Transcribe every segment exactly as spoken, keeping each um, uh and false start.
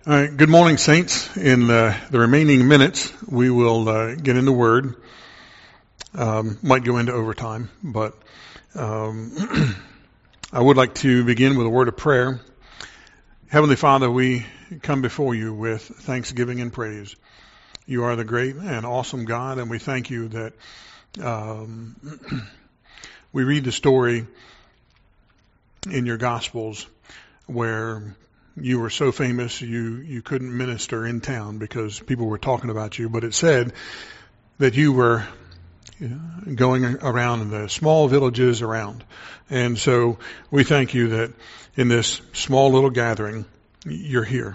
All right. Good morning, saints. In uh, the remaining minutes, we will uh, get into Word. Um, might go into overtime, but um, I would like to begin with a word of prayer. Heavenly Father, we come before you with thanksgiving and praise. You are the great and awesome God, and we thank you that um, we read the story in your Gospels where you were so famous you, you couldn't minister in town because people were talking about you, but it said that you were you know, going around in the small villages around. And so we thank you that in this small little gathering, you're here.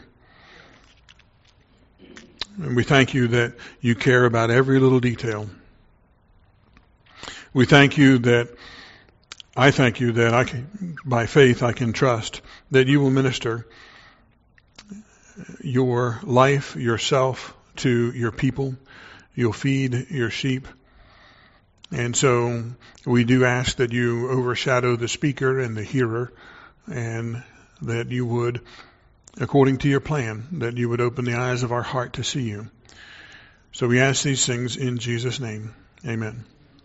And we thank you that you care about every little detail. We thank you that, I thank you that I can, by faith I can trust that you will minister your life, yourself to your people. You'll feed your sheep. And so we do ask that you overshadow the speaker and the hearer, and that you would, according to your plan, that you would open the eyes of our heart to see you. So we ask these things in Jesus' name. Amen.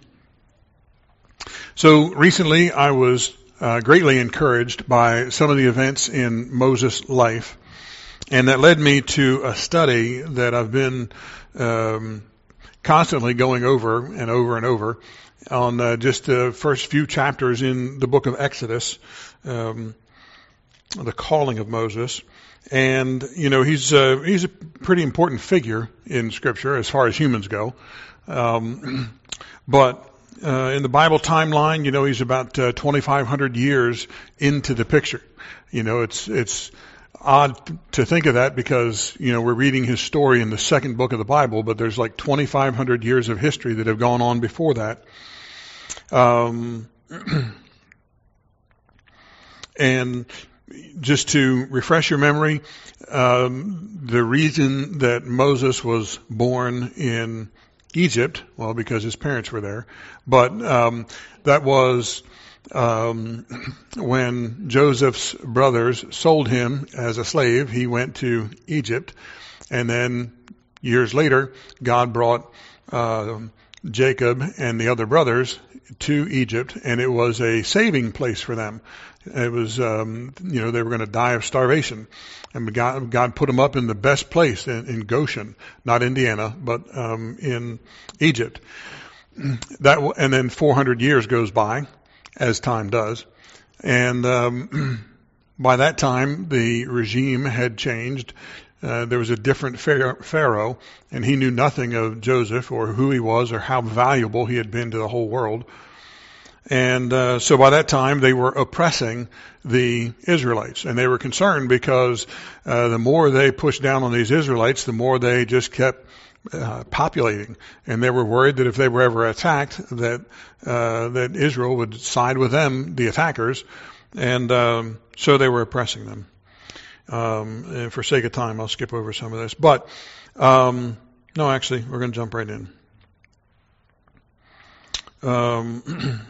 So recently I was uh, greatly encouraged by some of the events in Moses' life. And that led me to a study that I've been um, constantly going over and over and over on uh, just the first few chapters in the book of Exodus, um, the calling of Moses. And, you know, he's, uh, he's a pretty important figure in Scripture as far as humans go. Um, but uh, in the Bible timeline, you know, he's about uh, twenty-five hundred years into the picture. You know, it's it's... odd to think of that because, you know, we're reading his story in the second book of the Bible, but there's like twenty-five hundred years of history that have gone on before that. Um, and just to refresh your memory, um, the reason that Moses was born in Egypt, well, because his parents were there, but um, that was Um, when Joseph's brothers sold him as a slave, he went to Egypt, and then years later, God brought uh, Jacob and the other brothers to Egypt, and it was a saving place for them. It was, um, you know, they were going to die of starvation, and God, God put them up in the best place in, in Goshen, not Indiana, but um, in Egypt. That and then four hundred years goes by, as time does. And um, by that time, the regime had changed. Uh, there was a different Pharaoh, and he knew nothing of Joseph or who he was or how valuable he had been to the whole world. And uh, so by that time, they were oppressing the Israelites. And they were concerned because uh, the more they pushed down on these Israelites, the more they just kept Uh, populating, and they were worried that if they were ever attacked, that uh, that Israel would side with them, the attackers, and um, so they were oppressing them. Um, and for sake of time, I'll skip over some of this. But um, no, actually, we're going to jump right in. Um,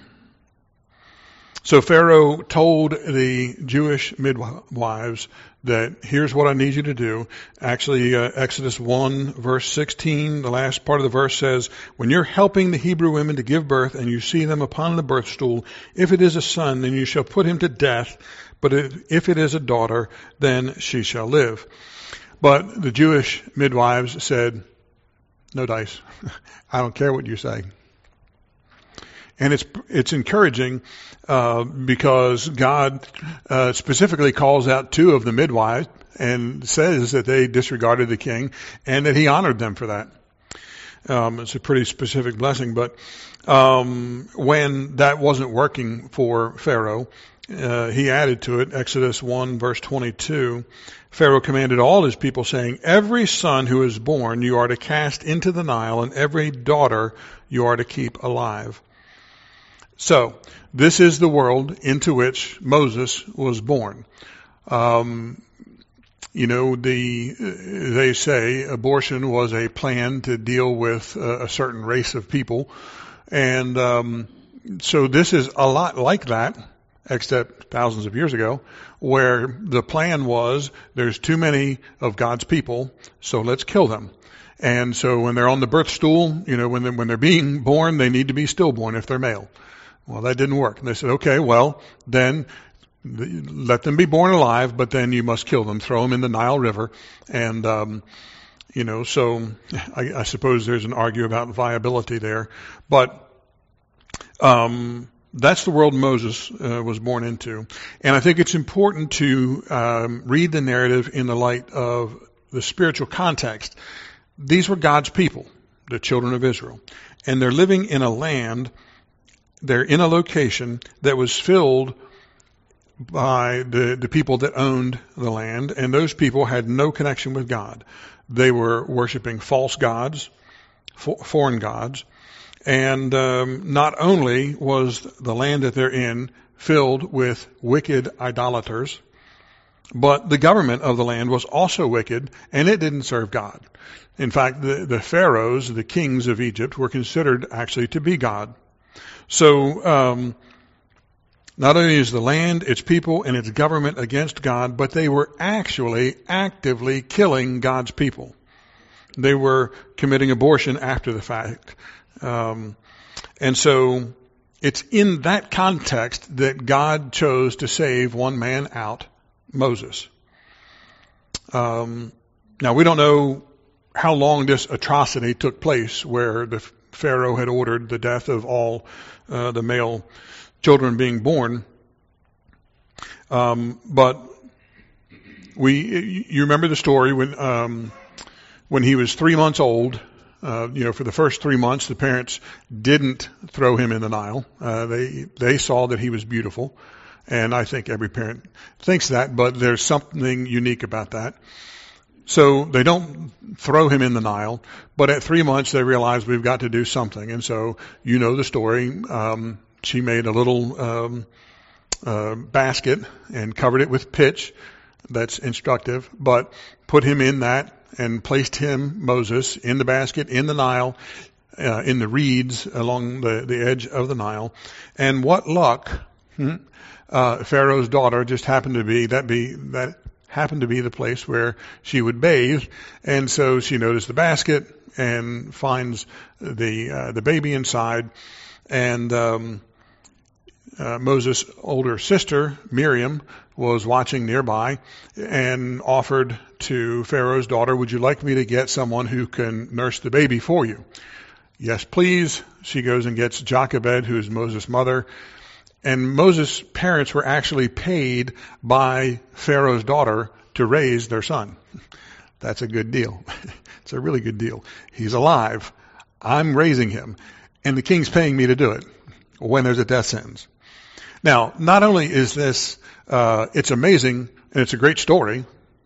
so Pharaoh told the Jewish midwives that here's what I need you to do. Actually, uh, Exodus one, verse sixteen, the last part of the verse says, when you're helping the Hebrew women to give birth and you see them upon the birth stool, if it is a son, then you shall put him to death. But if it is a daughter, then she shall live. But the Jewish midwives said, no dice. I don't care what you say. And it's it's encouraging uh, because God uh, specifically calls out two of the midwives and says that they disregarded the king and that he honored them for that. Um, it's a pretty specific blessing. But um, when that wasn't working for Pharaoh, uh, he added to it, Exodus one, verse twenty-two, Pharaoh commanded all his people, saying, every son who is born you are to cast into the Nile, and every daughter you are to keep alive. So, this is the world into which Moses was born. Um, you know, the they say abortion was a plan to deal with a, a certain race of people. And um, so this is a lot like that. except thousands of years ago, where the plan was there's too many of God's people, so let's kill them. And so when they're on the birth stool, you know, when they're, when they're being born, they need to be stillborn if they're male. Well, that didn't work. And they said, okay, well, then let them be born alive, but then you must kill them, throw them in the Nile River. And, um, you know, so I, I suppose there's an argument about viability there. But um, that's the world Moses uh, was born into. And I think it's important to um, read the narrative in the light of the spiritual context. These were God's people, the children of Israel. And they're living in a land, they're in a location that was filled by the, the people that owned the land, and those people had no connection with God. They were worshiping false gods, for, foreign gods, and um, not only was the land that they're in filled with wicked idolaters, but the government of the land was also wicked, and it didn't serve God. In fact, the, the pharaohs, the kings of Egypt, were considered actually to be God. So, um, not only is the land, its people, and its government against God, but they were actually actively killing God's people. They were committing abortion after the fact. Um, and so it's in that context that God chose to save one man out, Moses. Um, now, we don't know how long this atrocity took place where the Pharaoh had ordered the death of all uh, the male children being born. Um, but we, you remember the story when, um, when he was three months old, uh, you know, for the first three months, the parents didn't throw him in the Nile. Uh, they, they saw that he was beautiful. And I think every parent thinks that, but there's something unique about that. So they don't throw him in the Nile, but at three months they realize we've got to do something. And so you know the story. Um, she made a little um, uh, basket and covered it with pitch. That's instructive, but put him in that and placed him, Moses, in the basket, in the Nile, uh, in the reeds along the, the edge of the Nile. And what luck, hmm, uh, Pharaoh's daughter just happened to be, that be, that happened to be the place where she would bathe. And so she noticed the basket and finds the, uh, the baby inside. And, um, uh, Moses' older sister, Miriam, was watching nearby and offered to Pharaoh's daughter, would you like me to get someone who can nurse the baby for you? Yes, please. She goes and gets Jochebed, who is Moses' mother. And Moses' parents were actually paid by Pharaoh's daughter to raise their son. That's a good deal. It's a really good deal. He's alive. I'm raising him. And the king's paying me to do it when there's a death sentence. Now, not only is this, uh, it's amazing and it's a great story,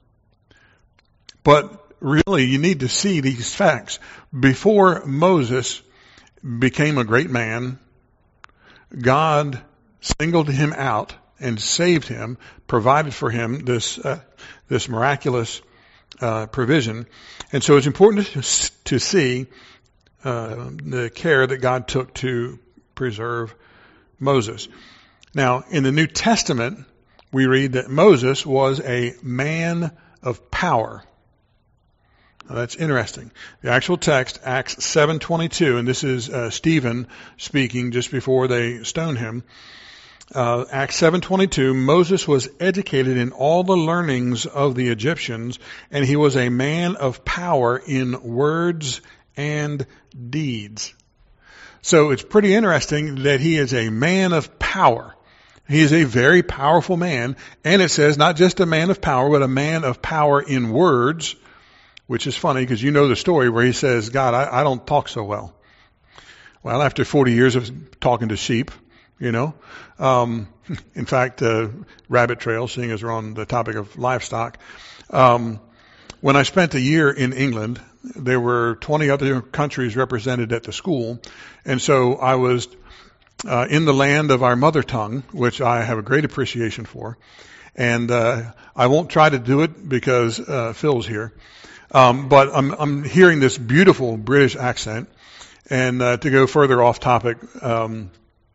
but really you need to see these facts. Before Moses became a great man, God singled him out and saved him, provided for him this uh, this miraculous uh, provision. And so it's important to, to see uh, the care that God took to preserve Moses. Now, in the New Testament, we read that Moses was a man of power. Now, that's interesting. The actual text, Acts seven twenty-two, and this is uh, Stephen speaking just before they stoned him. Uh, Acts seven twenty-two, Moses was educated in all the learnings of the Egyptians, and he was a man of power in words and deeds. So it's pretty interesting that he is a man of power. He is a very powerful man, and it says not just a man of power, but a man of power in words, which is funny because you know the story where he says, God, I, I don't talk so well. Well, after forty years of talking to sheep, you know, um, in fact, uh, rabbit trail, seeing as we're on the topic of livestock, um, when I spent a year in England, there were twenty other countries represented at the school, and so I was uh, in the land of our mother tongue, which I have a great appreciation for, and uh, I won't try to do it because uh, Phil's here. Um, but I'm, I'm hearing this beautiful British accent, and uh, to go further off topic, um,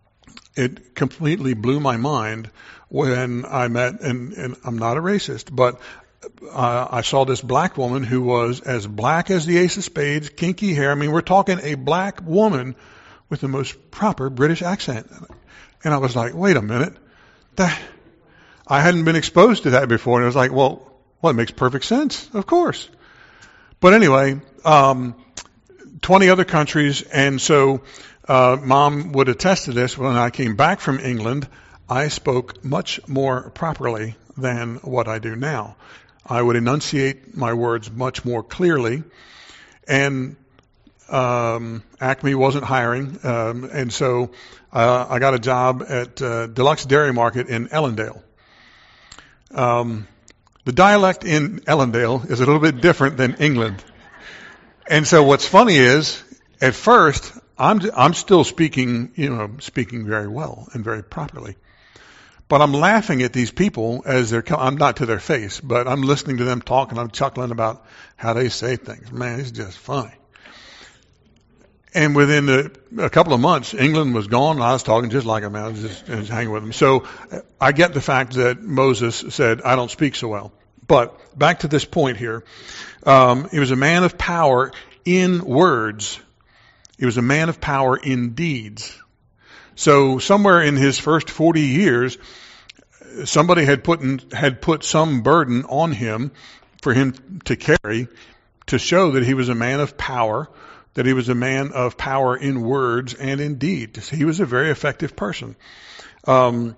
it completely blew my mind when I met, and, and I'm not a racist, but uh, I saw this black woman who was as black as the ace of spades, kinky hair. I mean, we're talking a black woman with the most proper British accent. And I was like, wait a minute. That, I hadn't been exposed to that before. And I was like, well, well, it makes perfect sense. Of course. But anyway, um, twenty other countries. And so, uh, Mom would attest to this. When I came back from England, I spoke much more properly than what I do now. I would enunciate my words much more clearly. And Um, Acme wasn't hiring, um, and so uh, I got a job at uh, Deluxe Dairy Market in Ellendale. Um, the dialect in Ellendale is a little bit different than England, and so what's funny is, at first, I'm I'm still speaking, you know, speaking very well and very properly, but I'm laughing at these people as they're. I'm not to their face, but I'm listening to them talk and I'm chuckling about how they say things. Man, it's just funny. And within a, a couple of months, England was gone, and I was talking just like him. I was just, I was hanging with him. So I get the fact that Moses said, I don't speak so well. But back to this point here. Um, he was a man of power in words. He was a man of power in deeds. So somewhere in his first forty years, somebody had put in, had put some burden on him for him to carry to show that he was a man of power, that he was a man of power in words and in deeds. He was a very effective person. Um,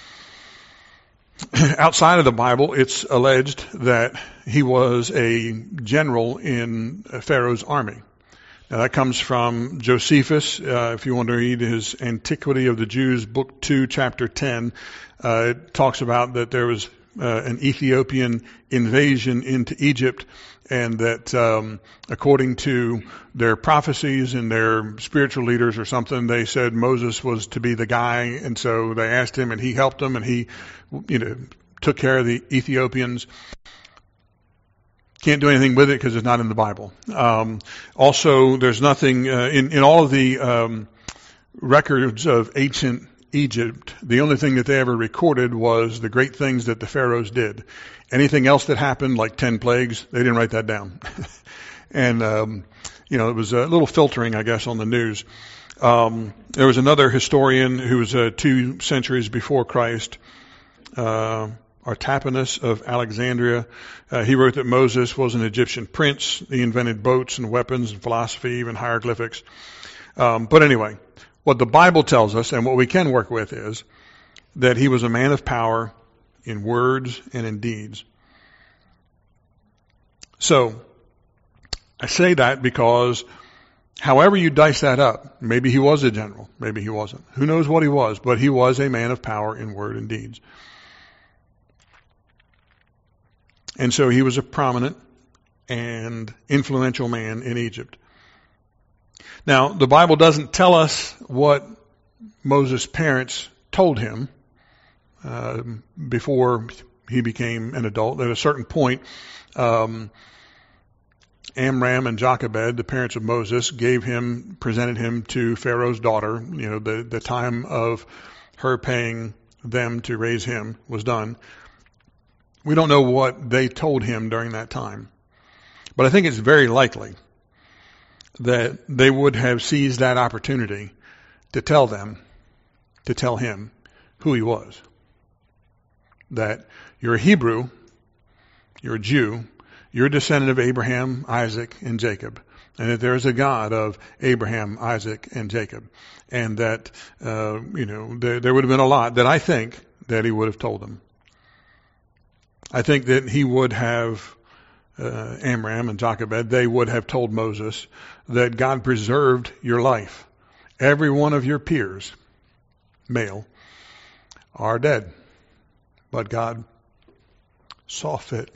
outside of the Bible, it's alleged that he was a general in Pharaoh's army. Now that comes from Josephus. Uh, if you want to read his Antiquity of the Jews, book two, chapter ten, uh, it talks about that there was uh, an Ethiopian invasion into Egypt, and that um, according to their prophecies and their spiritual leaders or something, they said Moses was to be the guy, and so they asked him, and he helped them, and he, you know, took care of the Ethiopians. Can't do anything with it because it's not in the Bible. Um, also, there's nothing uh, in in all of the um, records of ancient Egypt. The only thing that they ever recorded was the great things that the pharaohs did. Anything else that happened, like ten plagues, they didn't write that down. and, um, you know, it was a little filtering, I guess, on the news. Um, there was another historian who was uh, two centuries before Christ, uh, Artapanus of Alexandria. Uh, he wrote that Moses was an Egyptian prince. He invented boats and weapons and philosophy, even hieroglyphics. Um, but anyway, what the Bible tells us and what we can work with is that he was a man of power in words and in deeds. So, I say that because however you dice that up, maybe he was a general, maybe he wasn't. Who knows what he was, but he was a man of power in word and deeds. And so he was a prominent and influential man in Egypt. Now, the Bible doesn't tell us what Moses' parents told him uh, before he became an adult. At a certain point, um, Amram and Jochebed, the parents of Moses, gave him, presented him to Pharaoh's daughter. You know, the, the time of her paying them to raise him was done. We don't know what they told him during that time. But I think it's very likely that they would have seized that opportunity to tell them, to tell him who he was. That you're a Hebrew, you're a Jew, you're a descendant of Abraham, Isaac, and Jacob. And that there's a God of Abraham, Isaac, and Jacob. And that, uh, you know, there, there would have been a lot that I think that he would have told them. I think that he would have, uh, Amram and Jochebed, they would have told Moses that God preserved your life. Every one of your peers, male, are dead. But God saw fit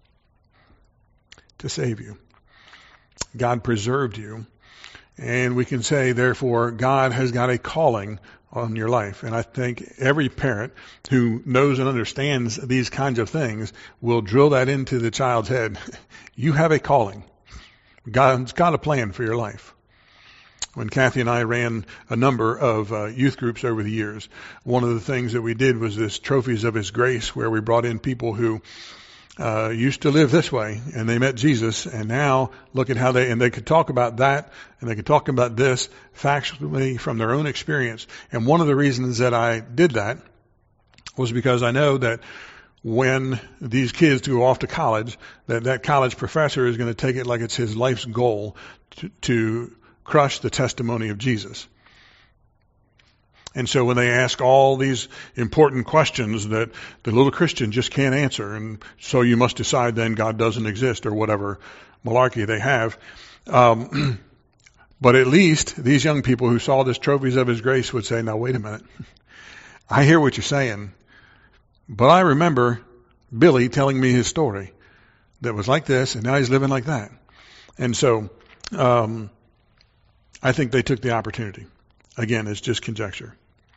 to save you. God preserved you. And we can say, therefore, God has got a calling on your life. And I think every parent who knows and understands these kinds of things will drill that into the child's head. You have a calling. God's got a plan for your life. When Kathy and I ran a number of uh, youth groups over the years, one of the things that we did was this Trophies of His Grace, where we brought in people who uh, used to live this way, and they met Jesus, and now look at how they, and they could talk about that, and they could talk about this factually from their own experience. And one of the reasons that I did that was because I know that when these kids go off to college, that that college professor is going to take it like it's his life's goal to, to crush the testimony of Jesus. And so when they ask all these important questions that the little Christian just can't answer, and so you must decide then God doesn't exist or whatever malarkey they have. Um, but at least these young people who saw this Trophies of His Grace would say, now wait a minute. I hear what you're saying, but I remember Billy telling me his story that was like this, and now he's living like that. And so, um, I think they took the opportunity. Again, it's just conjecture.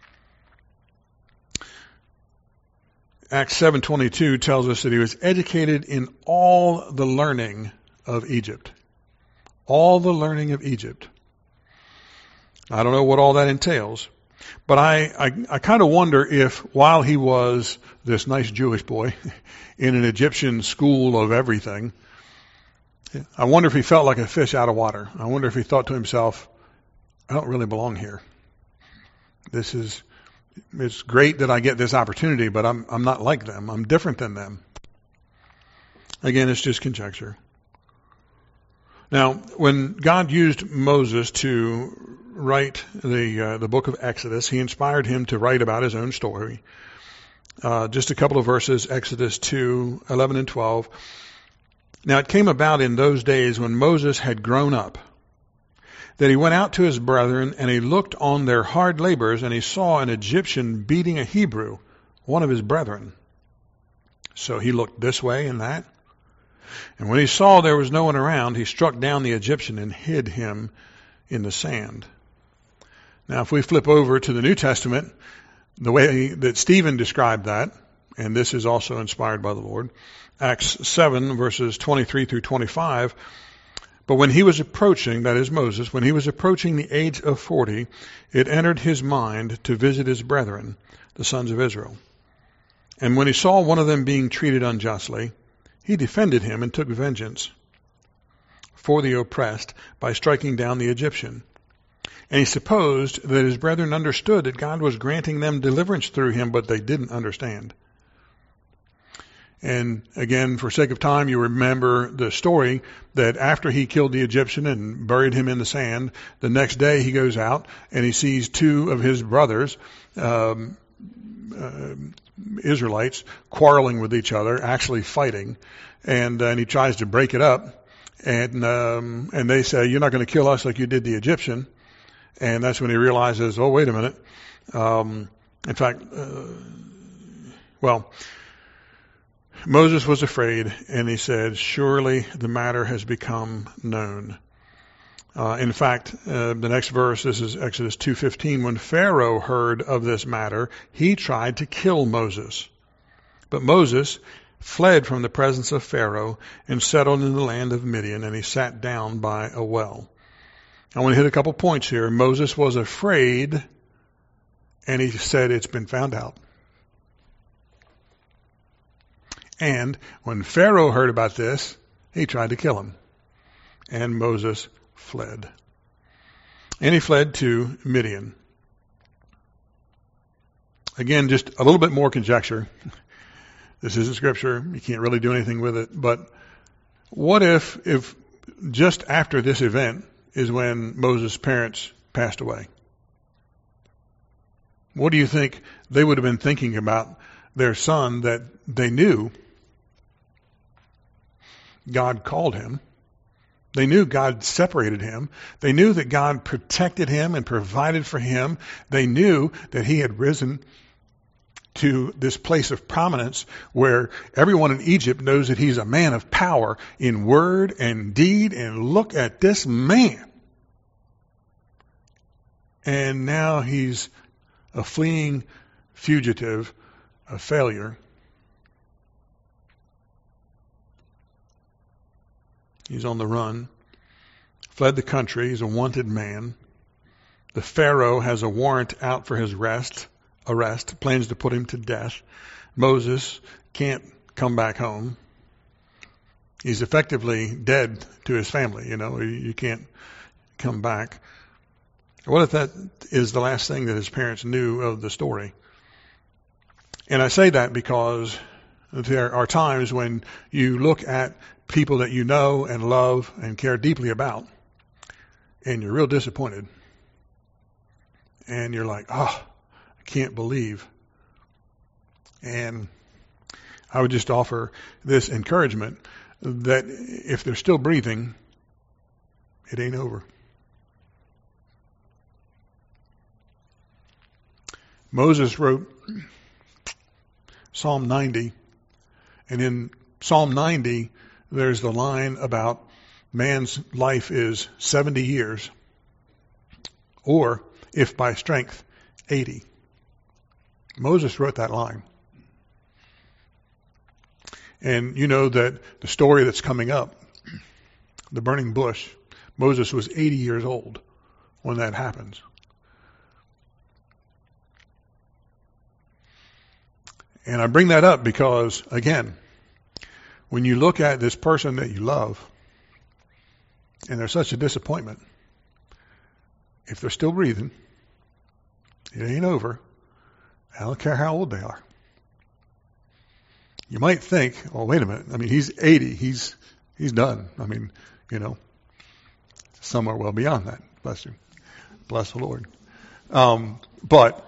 Acts seven twenty-two tells us that he was educated in all the learning of Egypt. All the learning of Egypt. I don't know what all that entails, but I, I, I kind of wonder if while he was this nice Jewish boy in an Egyptian school of everything, I wonder if he felt like a fish out of water. I wonder if he thought to himself, I don't really belong here. This is, it's great that I get this opportunity, but I'm, I'm not like them. I'm different than them. Again, it's just conjecture. Now, when God used Moses to write the, uh, the book of Exodus, he inspired him to write about his own story. Uh, just a couple of verses, Exodus two, eleven and twelve. Now it came about in those days when Moses had grown up, that he went out to his brethren, and he looked on their hard labors, and he saw an Egyptian beating a Hebrew, one of his brethren. So he looked this way and that. And when he saw there was no one around, he struck down the Egyptian and hid him in the sand. Now if we flip over to the New Testament, the way that Stephen described that, and this is also inspired by the Lord, Acts seven, verses twenty-three through twenty-five. But when he was approaching, that is Moses, when he was approaching the age of forty, it entered his mind to visit his brethren, the sons of Israel. And when he saw one of them being treated unjustly, he defended him and took vengeance for the oppressed by striking down the Egyptian. And he supposed that his brethren understood that God was granting them deliverance through him, but they didn't understand. And again, for sake of time, you remember the story that after he killed the Egyptian and buried him in the sand, the next day he goes out and he sees two of his brothers, um, uh, Israelites, quarreling with each other, actually fighting, and, uh, and he tries to break it up. And um, and they say, you're not going to kill us like you did the Egyptian. And that's when he realizes, oh, wait a minute. Um, in fact, uh, well, Moses was afraid, and he said, surely the matter has become known. Uh, in fact, uh, the next verse, this is Exodus two fifteen. When Pharaoh heard of this matter, he tried to kill Moses. But Moses fled from the presence of Pharaoh and settled in the land of Midian, and he sat down by a well. I want to hit a couple points here. Moses was afraid, and he said, it's been found out. And when Pharaoh heard about this, he tried to kill him. And Moses fled. And he fled to Midian. Again, just a little bit more conjecture. This isn't scripture. You can't really do anything with it. But what if, if just after this event is when Moses' parents passed away? What do you think they would have been thinking about their son that they knew God called him? They knew God separated him. They knew that God protected him and provided for him. They knew that he had risen to this place of prominence where everyone in Egypt knows that he's a man of power in word and deed. And look at this man. And now he's a fleeing fugitive, a failure. He's on the run, fled the country. He's a wanted man. The Pharaoh has a warrant out for his arrest, arrest, plans to put him to death. Moses can't come back home. He's effectively dead to his family. You know, you can't come back. What if that is the last thing that his parents knew of the story? And I say that because there are times when you look at people that you know and love and care deeply about, and you're real disappointed. And you're like, oh, I can't believe. And I would just offer this encouragement that if they're still breathing, it ain't over. Moses wrote Psalm ninety, and in Psalm ninety, there's the line about man's life is seventy years, or, if by strength, eighty. Moses wrote that line. And you know that the story that's coming up, the burning bush, Moses was eighty years old when that happens. And I bring that up because, again, when you look at this person that you love, and they're such a disappointment, if they're still breathing, it ain't over. I don't care how old they are. You might think, oh, wait a minute. I mean, he's eighty. He's he's done. I mean, you know, somewhere well beyond that. Bless you. Bless the Lord. Um, but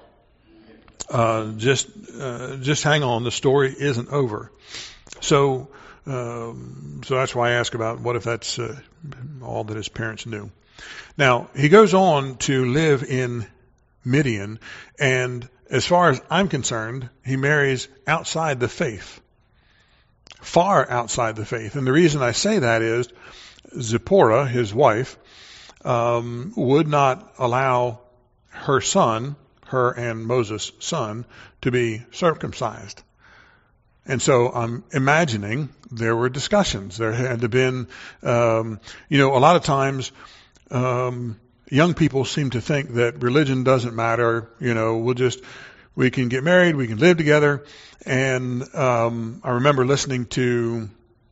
uh, just uh, just hang on. The story isn't over. So um, so that's why I ask about what if that's uh, all that his parents knew. Now, he goes on to live in Midian, and as far as I'm concerned, he marries outside the faith. Far outside the faith. And the reason I say that is Zipporah, his wife, um, would not allow her son, her and Moses' son, to be circumcised. And so I'm imagining there were discussions. There had to have been, um, you know, a lot of times um, young people seem to think that religion doesn't matter. You know, we'll just, we can get married, we can live together. And um, I remember listening to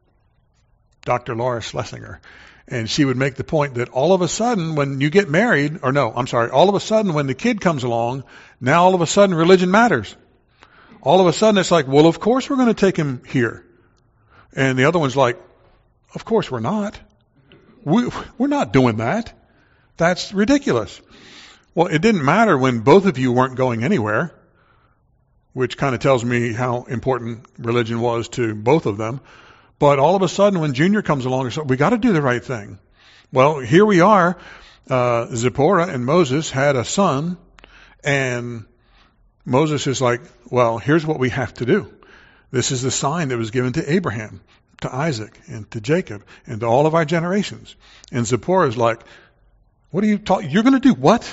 Doctor Laura Schlesinger, and she would make the point that all of a sudden when you get married, or no, I'm sorry, all of a sudden when the kid comes along, now all of a sudden religion matters. All of a sudden it's like, well, of course we're going to take him here. And the other one's like, of course we're not. We, we're not doing that. That's ridiculous. Well, it didn't matter when both of you weren't going anywhere, which kind of tells me how important religion was to both of them. But all of a sudden, when Junior comes along, we got to do the right thing. Well, here we are. Uh, Zipporah and Moses had a son, and Moses is like, well, here's what we have to do. This is the sign that was given to Abraham, to Isaac, and to Jacob, and to all of our generations. And Zipporah is like, what are you talking? You're going to do what?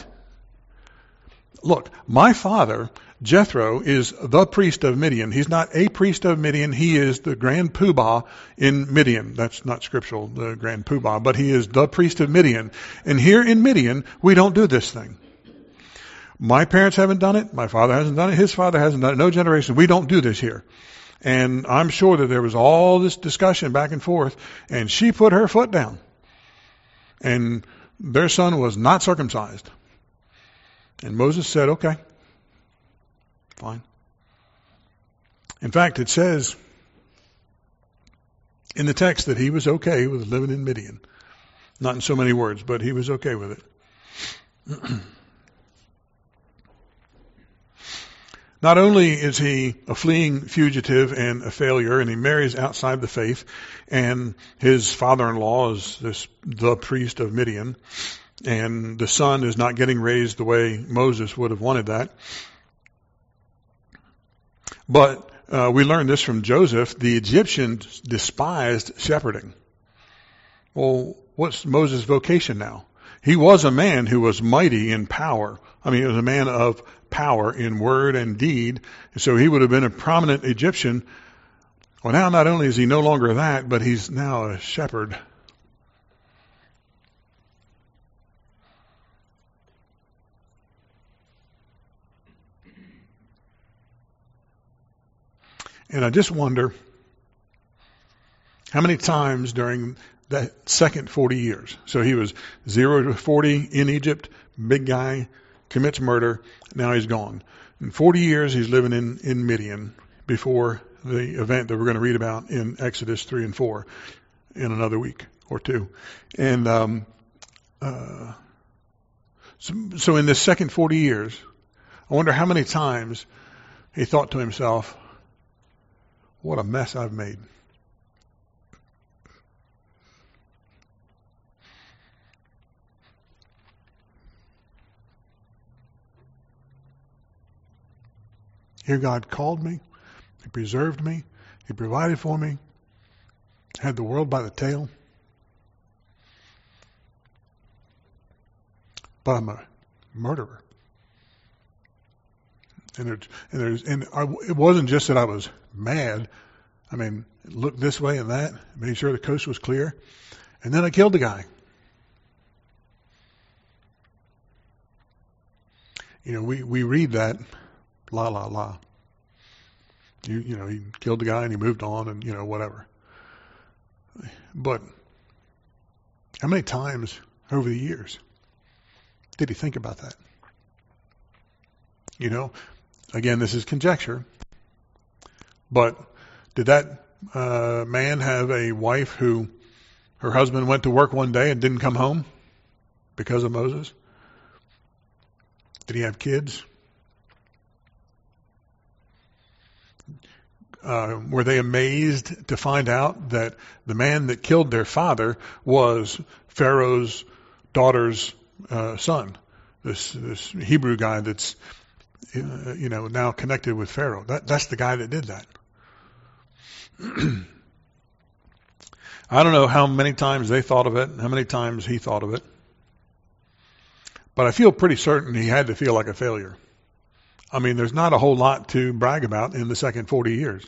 Look, my father, Jethro, is the priest of Midian. He's not a priest of Midian. He is the grand poobah in Midian. That's not scriptural, the grand poobah, but he is the priest of Midian. And here in Midian, we don't do this thing. My parents haven't done it. My father hasn't done it. His father hasn't done it. No generation. We don't do this here. And I'm sure that there was all this discussion back and forth, and she put her foot down. And their son was not circumcised. And Moses said, okay, fine. In fact, it says in the text that he was okay with living in Midian. Not in so many words, but he was okay with it. Not only is he a fleeing fugitive and a failure, and he marries outside the faith, and his father-in-law is this the priest of Midian, and the son is not getting raised the way Moses would have wanted that. But uh, we learned this from Joseph. The Egyptians despised shepherding. Well, what's Moses' vocation now? He was a man who was mighty in power. I mean, he was a man of power in word and deed. So he would have been a prominent Egyptian. Well, now not only is he no longer that, but he's now a shepherd. And I just wonder how many times during that second forty years, so he was zero to forty in Egypt, big guy, commits murder, now he's gone. In forty years he's living in, in Midian before the event that we're going to read about in Exodus three and four in another week or two. And um, uh, so, so in this second forty years, I wonder how many times he thought to himself, what a mess I've made. Here God called me, He preserved me, He provided for me, had the world by the tail. But I'm a murderer. And, there's, and, there's, and I, it wasn't just that I was mad. I mean, looked this way and that, made sure the coast was clear. And then I killed the guy. You know, we, we read that, la, la, la. You, you know, he killed the guy and he moved on and, you know, whatever. But how many times over the years did he think about that? You know, again, this is conjecture, but did that uh, man have a wife who her husband went to work one day and didn't come home because of Moses? Did he have kids? Uh, were they amazed to find out that the man that killed their father was Pharaoh's daughter's uh, son? This this Hebrew guy that's uh, you know now connected with Pharaoh. That that's the guy that did that. I don't know how many times they thought of it, how many times he thought of it, but I feel pretty certain he had to feel like a failure. I mean, there's not a whole lot to brag about in the second forty years.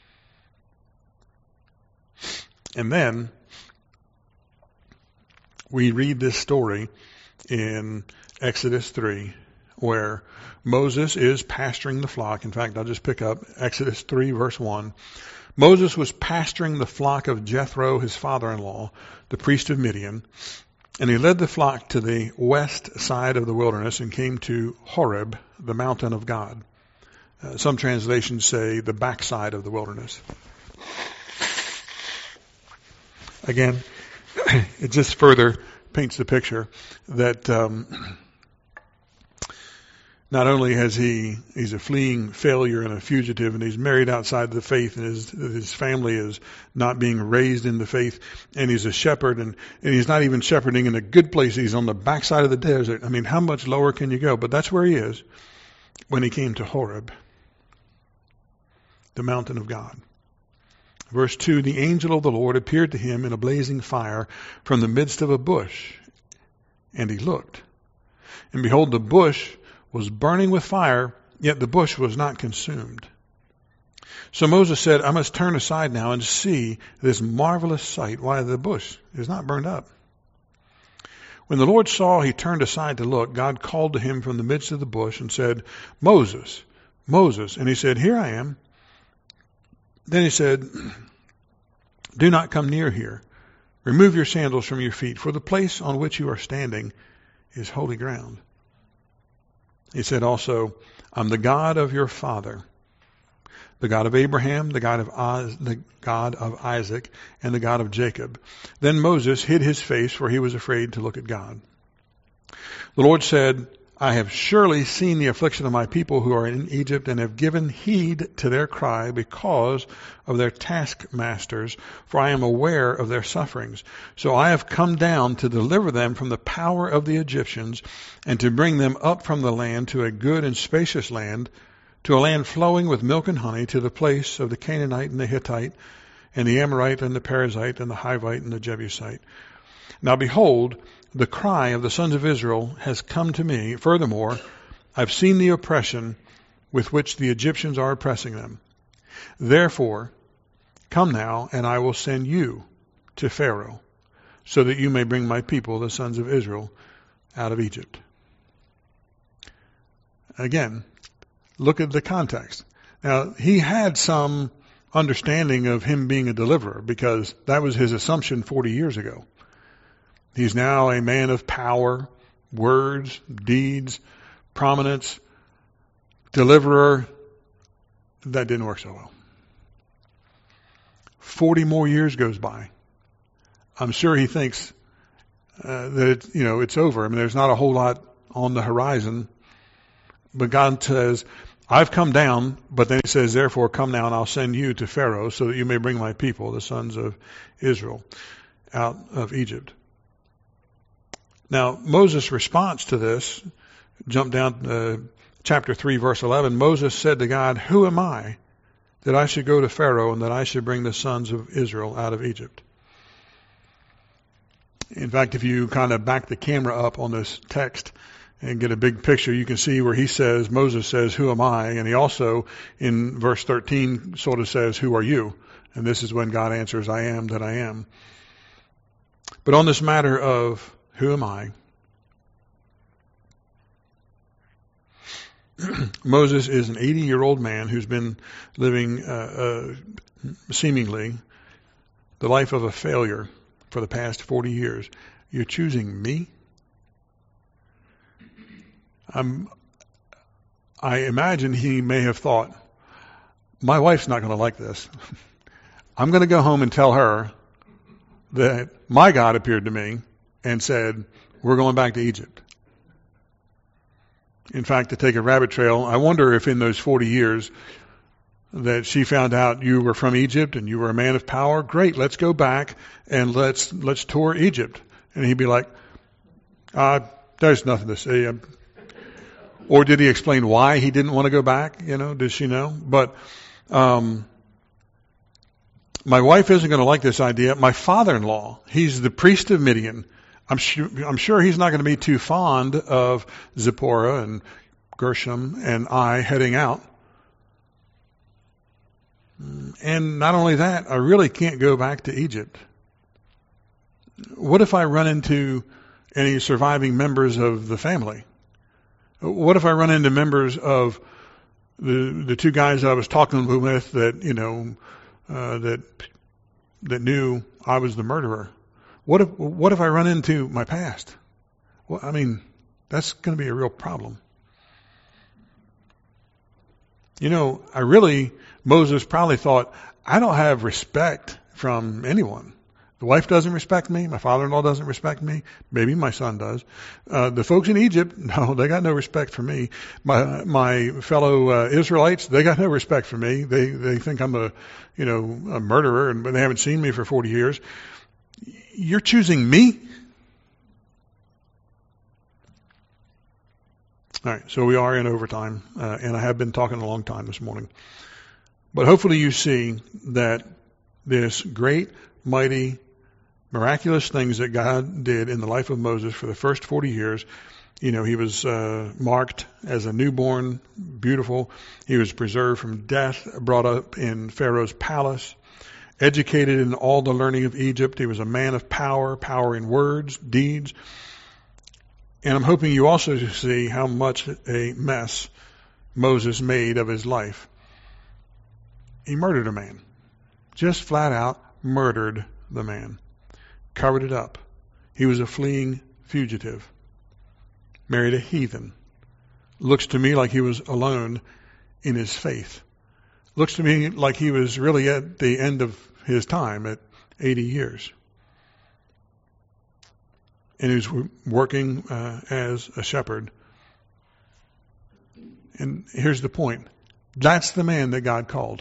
And then we read this story in Exodus three, where Moses is pasturing the flock. In fact, I'll just pick up Exodus three, verse one. Moses was pasturing the flock of Jethro, his father-in-law, the priest of Midian, and he led the flock to the west side of the wilderness and came to Horeb, the mountain of God. Uh, some translations say the backside of the wilderness. Again, it just further paints the picture that um, not only has he, he's a fleeing failure and a fugitive, and he's married outside the faith, and his, his family is not being raised in the faith, and he's a shepherd, and, and he's not even shepherding in a good place. He's on the backside of the desert. I mean, how much lower can you go? But that's where he is when he came to Horeb, the mountain of God. Verse two, the angel of the Lord appeared to him in a blazing fire from the midst of a bush, and he looked. And behold, the bush was burning with fire, yet the bush was not consumed. So Moses said, I must turn aside now and see this marvelous sight, why the bush is not burned up. When the Lord saw he turned aside to look, God called to him from the midst of the bush and said, Moses, Moses. And he said, here I am. Then he said, do not come near here. Remove your sandals from your feet, for the place on which you are standing is holy ground. He said also, I'm the God of your father, the God of Abraham, the God of Oz, the God of Isaac, and the God of Jacob. Then Moses hid his face, for he was afraid to look at God. The Lord said, I have surely seen the affliction of my people who are in Egypt, and have given heed to their cry because of their taskmasters, for I am aware of their sufferings. So I have come down to deliver them from the power of the Egyptians, and to bring them up from the land to a good and spacious land, to a land flowing with milk and honey, to the place of the Canaanite and the Hittite, and the Amorite and the Perizzite, and the Hivite and the Jebusite. Now behold, the cry of the sons of Israel has come to me. Furthermore, I've seen the oppression with which the Egyptians are oppressing them. Therefore, come now, and I will send you to Pharaoh, so that you may bring my people, the sons of Israel, out of Egypt. Again, look at the context. Now, he had some understanding of him being a deliverer, because that was his assumption forty years ago. He's now a man of power, words, deeds, prominence, deliverer. That didn't work so well. Forty more years goes by. I'm sure he thinks uh, that it, you know it's over. I mean, there's not a whole lot on the horizon. But God says, I've come down, but then he says, therefore come now and I'll send you to Pharaoh so that you may bring my people, the sons of Israel, out of Egypt. Now, Moses' response to this, jump down to uh, chapter three, verse eleven. Moses said to God, who am I that I should go to Pharaoh and that I should bring the sons of Israel out of Egypt? In fact, if you kind of back the camera up on this text and get a big picture, you can see where he says, Moses says, who am I? And he also, in verse thirteen, sort of says, who are you? And this is when God answers, I am that I am. But on this matter of who am I, Moses is an eighty-year-old man who's been living uh, uh, seemingly the life of a failure for the past forty years. You're choosing me? I'm, I imagine he may have thought, my wife's not going to like this. I'm going to go home and tell her that my God appeared to me and said, we're going back to Egypt. In fact, to take a rabbit trail, I wonder if in those forty years that she found out you were from Egypt and you were a man of power. Great, let's go back and let's let's tour Egypt. And he'd be like, uh, there's nothing to see. Or did he explain why he didn't want to go back? You know, does she know? But um, my wife isn't going to like this idea. My father-in-law, he's the priest of Midian. I'm sure, I'm sure he's not going to be too fond of Zipporah and Gershom and I heading out. And not only that, I really can't go back to Egypt. What if I run into any surviving members of the family? What if I run into members of the the two guys I was talking with that, you know, uh, that that knew I was the murderer? What if what if I run into my past? Well, I mean, that's going to be a real problem. You know, I really, Moses probably thought, I don't have respect from anyone. The wife doesn't respect me. My father-in-law doesn't respect me. Maybe my son does. Uh, the folks in Egypt, no, they got no respect for me. My my fellow uh, Israelites, they got no respect for me. They they think I'm a, you know, a murderer, and they haven't seen me for forty years. You're choosing me? All right, so we are in overtime, uh, and I have been talking a long time this morning. But hopefully you see that this great, mighty, miraculous things that God did in the life of Moses for the first forty years. You know, he was uh, marked as a newborn, beautiful. He was preserved from death, brought up in Pharaoh's palace, educated in all the learning of Egypt. He was a man of power, power in words, deeds. And I'm hoping you also see how much a mess Moses made of his life. He murdered a man. Just flat out murdered the man. Covered it up. He was a fleeing fugitive. Married a heathen. Looks to me like he was alone in his faith. Looks to me like he was really at the end of his time at eighty years. And he was working uh, as a shepherd. And here's the point. That's the man that God called.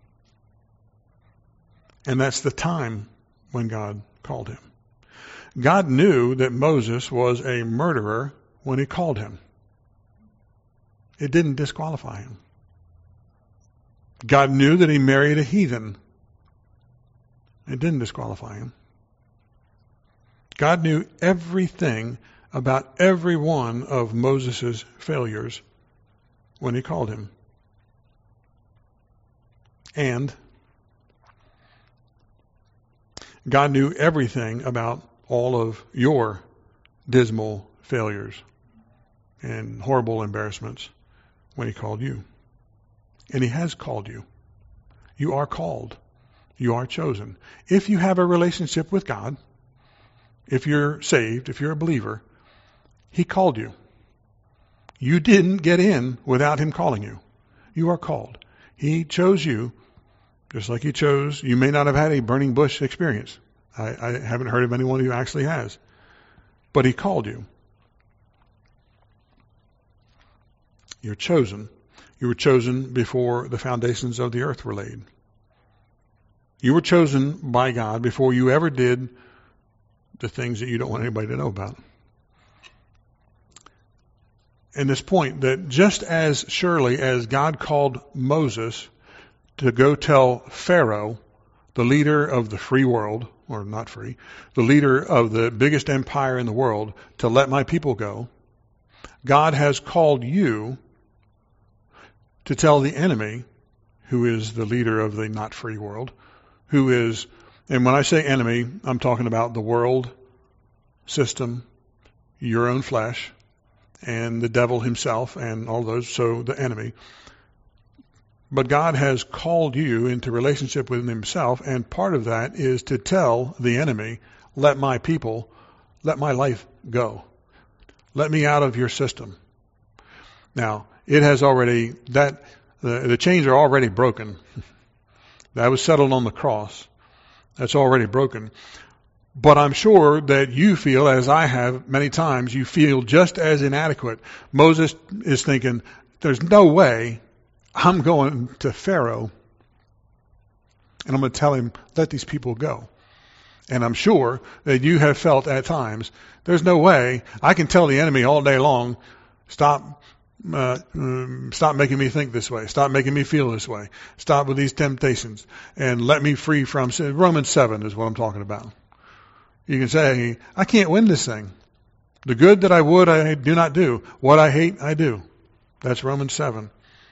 And that's the time when God called him. God knew that Moses was a murderer when he called him. It didn't disqualify him. God knew that he married a heathen. It didn't disqualify him. God knew everything about every one of Moses' failures when he called him. And God knew everything about all of your dismal failures and horrible embarrassments when he called you. And he has called you. You are called. You are chosen. If you have a relationship with God, if you're saved, if you're a believer, He called you. You didn't get in without Him calling you. You are called. He chose you, just like He chose. You may not have had a burning bush experience. I, I haven't heard of anyone who actually has. But He called you. You're chosen. You were chosen before the foundations of the earth were laid. You were chosen by God before you ever did the things that you don't want anybody to know about. And this point that just as surely as God called Moses to go tell Pharaoh, the leader of the free world, or not free, the leader of the biggest empire in the world, to let my people go, God has called you to tell the enemy, who is the leader of the not free world, who is, and when I say enemy, I'm talking about the world system, your own flesh, and the devil himself, and all those, so the enemy. But God has called you into relationship with Himself, and part of that is to tell the enemy, let my people, let my life go. Let me out of your system. Now, it has already, that the, the chains are already broken. That was settled on the cross. That's already broken. But I'm sure that you feel, as I have many times, you feel just as inadequate. Moses is thinking, there's no way I'm going to Pharaoh and I'm going to tell him, let these people go. And I'm sure that you have felt at times, there's no way I can tell the enemy all day long, stop Uh, um, stop making me think this way. Stop making me feel this way. Stop with these temptations and let me free from sin. Romans seven is what I'm talking about. You can say, I can't win this thing. The good that I would, I do not do. What I hate, I do. That's Romans seven.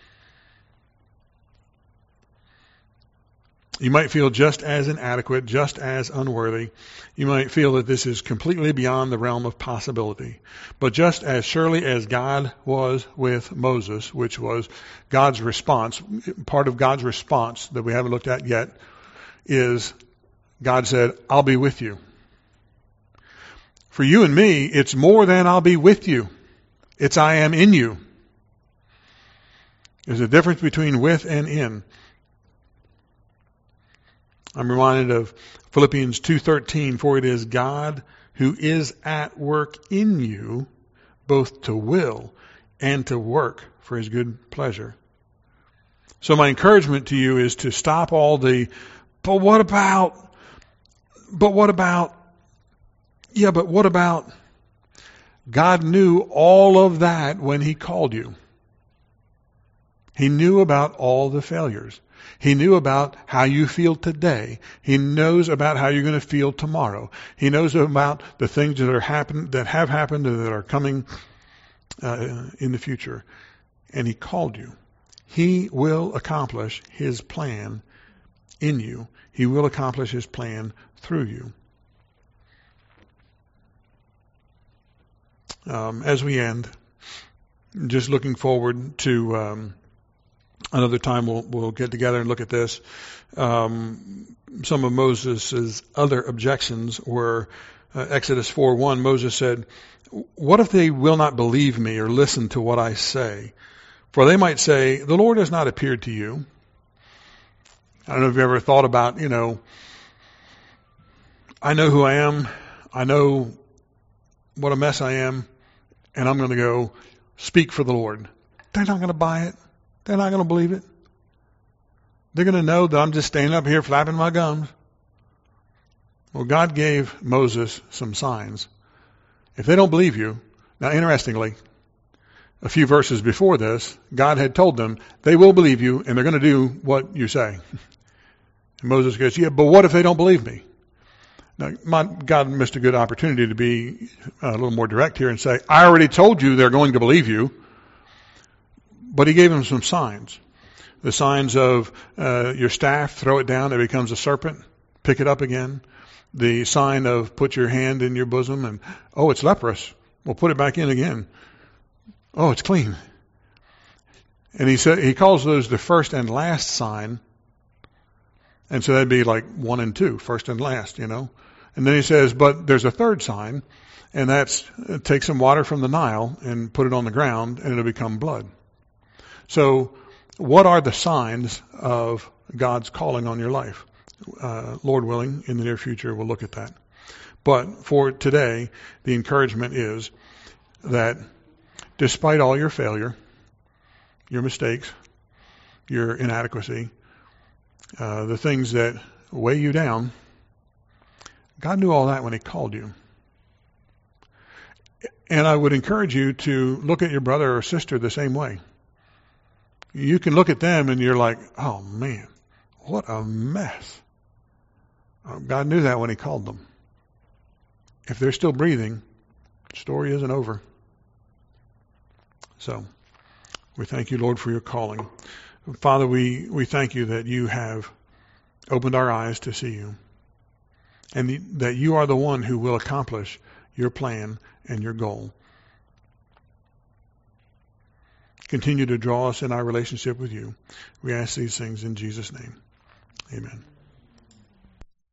You might feel just as inadequate, just as unworthy. You might feel that this is completely beyond the realm of possibility. But just as surely as God was with Moses, which was God's response, part of God's response that we haven't looked at yet, is God said, I'll be with you. For you and me, it's more than I'll be with you. It's I am in you. There's a difference between with and in. I'm reminded of Philippians two thirteen, for it is God who is at work in you, both to will and to work for His good pleasure. So my encouragement to you is to stop all the, but what about, but what about, yeah, but what about, God knew all of that when He called you. He knew about all the failures. He knew about how you feel today. He knows about how you're going to feel tomorrow. He knows about the things that are happen that have happened and that are coming uh, in the future. And He called you. He will accomplish His plan in you. He will accomplish His plan through you. Um, as we end, just looking forward to um, another time we'll, we'll get together and look at this. Um, some of Moses' other objections were uh, Exodus four one. Moses said, what if they will not believe me or listen to what I say? For they might say, the Lord has not appeared to you. I don't know if you ever thought about, you know, I know who I am. I know what a mess I am. And I'm going to go speak for the Lord. They're not going to buy it. They're not going to believe it. They're going to know that I'm just standing up here flapping my gums. Well, God gave Moses some signs. If they don't believe you, now interestingly, a few verses before this, God had told them, they will believe you and they're going to do what you say. And Moses goes, yeah, but what if they don't believe me? Now, my, God missed a good opportunity to be a little more direct here and say, I already told you they're going to believe you. But He gave them some signs. The signs of uh, your staff, throw it down, it becomes a serpent, pick it up again. The sign of put your hand in your bosom and, oh, it's leprous. Well, put it back in again. Oh, it's clean. And he said, he calls those the first and last sign And so that'd be like one and two, first and last, you know. And then he says, but there's a third sign, and that's uh, take some water from the Nile and put it on the ground, and it'll become blood. So what are the signs of God's calling on your life? Uh, Lord willing, in the near future, we'll look at that. But for today, the encouragement is that despite all your failure, your mistakes, your inadequacy, uh, the things that weigh you down, God knew all that when he called you. And I would encourage you to look at your brother or sister the same way. You can look at them and you're like, oh man, what a mess. Oh, God knew that when he called them. If they're still breathing, the story isn't over. So we thank you, Lord, for your calling. Father, we, we thank you that you have opened our eyes to see you, and the, that you are the one who will accomplish your plan and your goal. Continue to draw us in our relationship with you. We ask these things in Jesus' name. Amen.